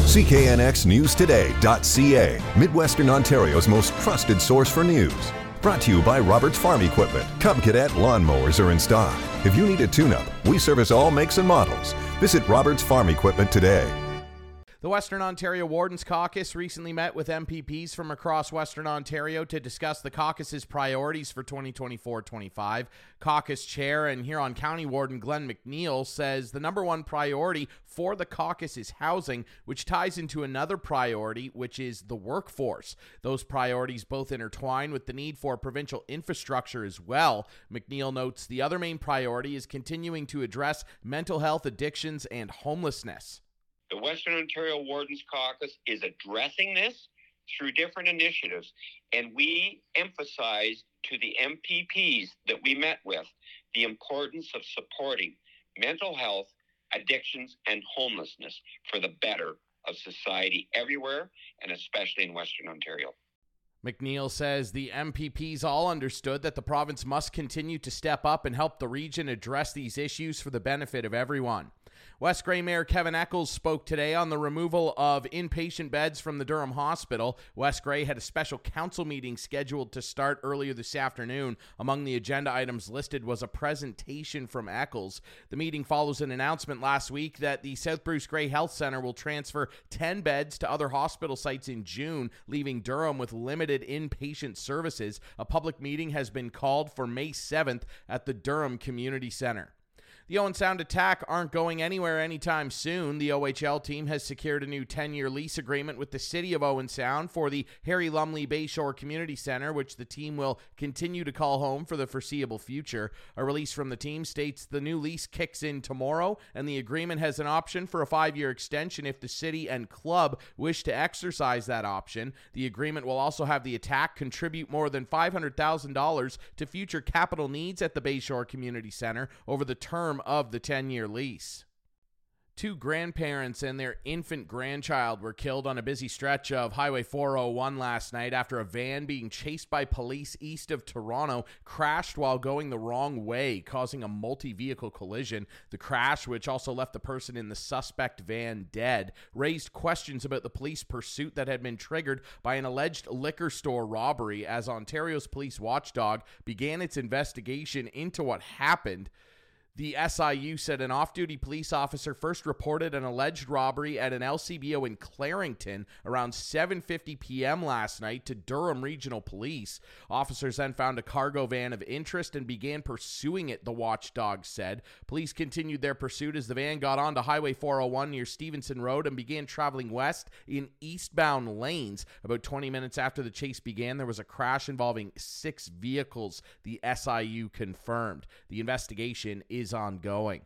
CKNXNewsToday.ca, Midwestern Ontario's most trusted source for news. Brought to you by Roberts Farm Equipment. Cub Cadet lawnmowers are in stock. If you need a tune-up, we service all makes and models. Visit Roberts Farm Equipment today. The Western Ontario Wardens Caucus recently met with MPPs from across Western Ontario to discuss the caucus's priorities for 2024-25. Caucus Chair and Huron County Warden Glenn McNeil says the number one priority for the caucus is housing, which ties into another priority, which is the workforce. Those priorities both intertwine with the need for provincial infrastructure as well. McNeil notes the other main priority is continuing to address mental health, addictions, and homelessness. The Western Ontario Wardens Caucus is addressing this through different initiatives, and we emphasize to the MPPs that we met with the importance of supporting mental health, addictions, and homelessness for the better of society everywhere, and especially in Western Ontario. McNeil says the MPPs all understood that the province must continue to step up and help the region address these issues for the benefit of everyone. West Grey Mayor Kevin Eccles spoke today on the removal of inpatient beds from the Durham Hospital. West Grey had a special council meeting scheduled to start earlier this afternoon. Among the agenda items listed was a presentation from Eccles. The meeting follows an announcement last week that the South Bruce Grey Health Centre will transfer 10 beds to other hospital sites in June, leaving Durham with limited inpatient services. A public meeting has been called for May 7th at the Durham Community Centre. The Owen Sound Attack aren't going anywhere anytime soon. The OHL team has secured a new 10-year lease agreement with the City of Owen Sound for the Harry Lumley Bayshore Community Centre, which the team will continue to call home for the foreseeable future. A release from the team states the new lease kicks in tomorrow, and the agreement has an option for a 5-year extension if the city and club wish to exercise that option. The agreement will also have the Attack contribute more than $500,000 to future capital needs at the Bayshore Community Centre over the term of the 10-year lease. 2 grandparents and their infant grandchild were killed on a busy stretch of Highway 401 last night after a van being chased by police east of Toronto crashed while going the wrong way, causing a multi-vehicle collision. The crash, which also left the person in the suspect van dead, raised questions about the police pursuit that had been triggered by an alleged liquor store robbery as Ontario's police watchdog began its investigation into what happened. The SIU said an off-duty police officer first reported an alleged robbery at an LCBO in Clarington around 7:50 p.m. last night to Durham Regional Police. Officers then found a cargo van of interest and began pursuing it, the watchdog said. Police continued their pursuit as the van got onto Highway 401 near Stevenson Road and began traveling west in eastbound lanes. About 20 minutes after the chase began, there was a crash involving 6 vehicles, the SIU confirmed. The investigation is ongoing.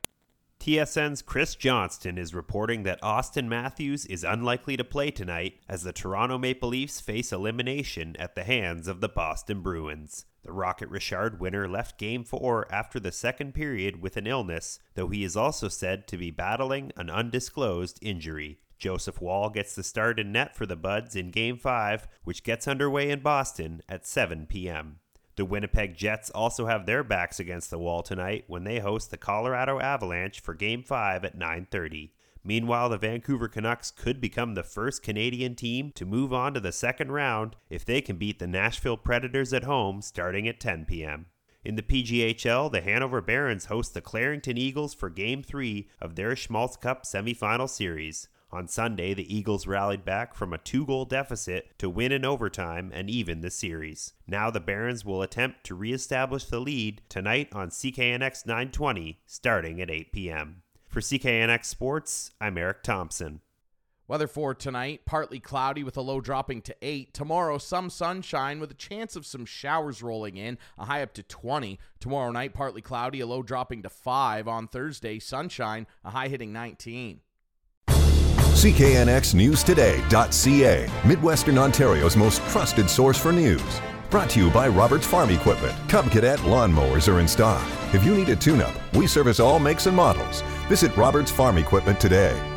TSN's Chris Johnston is reporting that Austin Matthews is unlikely to play tonight as the Toronto Maple Leafs face elimination at the hands of the Boston Bruins. The Rocket Richard winner left Game 4 after the second period with an illness, though he is also said to be battling an undisclosed injury. Joseph Woll gets the start in net for the Buds in Game 5, which gets underway in Boston at 7 p.m. The Winnipeg Jets also have their backs against the wall tonight when they host the Colorado Avalanche for Game 5 at 9:30. Meanwhile, the Vancouver Canucks could become the first Canadian team to move on to the second round if they can beat the Nashville Predators at home starting at 10 p.m. In the PGHL, the Hanover Barons host the Clarington Eagles for Game 3 of their Schmaltz Cup semifinal series. On Sunday, the Eagles rallied back from a 2-goal deficit to win in overtime and even the series. Now the Barons will attempt to reestablish the lead tonight on CKNX 920, starting at 8 p.m. For CKNX Sports, I'm Eric Thompson. Weather for tonight, partly cloudy with a low dropping to 8. Tomorrow, some sunshine with a chance of some showers rolling in, a high up to 20. Tomorrow night, partly cloudy, a low dropping to 5. On Thursday, sunshine, a high hitting 19. CKNXNewsToday.ca, Midwestern Ontario's most trusted source for news. Brought to you by Roberts Farm Equipment. Cub Cadet lawnmowers are in stock. If you need a tune-up, we service all makes and models. Visit Roberts Farm Equipment today.